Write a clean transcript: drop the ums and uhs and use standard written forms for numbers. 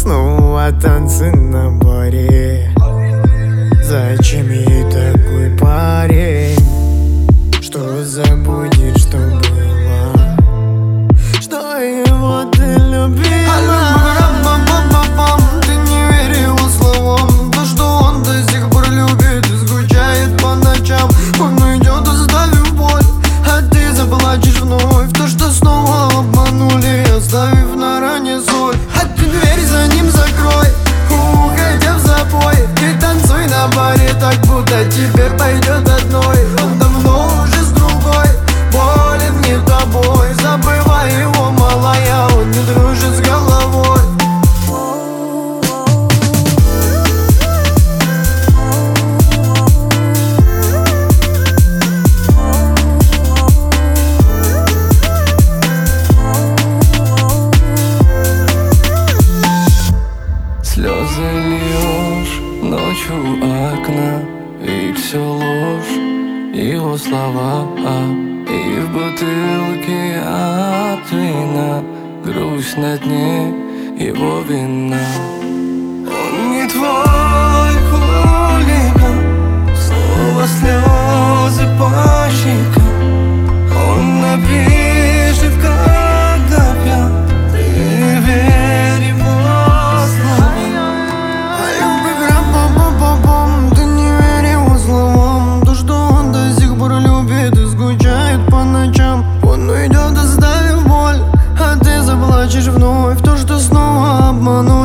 снова танцы на баре. Зачем ей такой парень, что забудет, что было, что его ты любила? Ты не верь его словам, то, что он до сих пор любит и скучает по ночам. Он уйдет, оставив боль, а ты заплачешь вновь. То, что снова обманули, оставив на ране соль. А ты дверь за ним закрой, уходя в запой, и танцуй на баре так, будто тебе пойдет одной. Он давно уже с другой, болен не тобой. Забывай его, малая, он не дружит с головой. Слезы льешь ночью у окна, и все ложь, его слова, и в бутылке от вина грусть на дне, его вина. Он не твой хулиган, снова слезы по щекам. Он напишет, когда пьян, ты верь ему. Ты не верь его словам, то, что он до сих пор любит и скучает по ночам. Он уйдет, оставив боль, а ты заплачешь вновь. То, что снова обманул.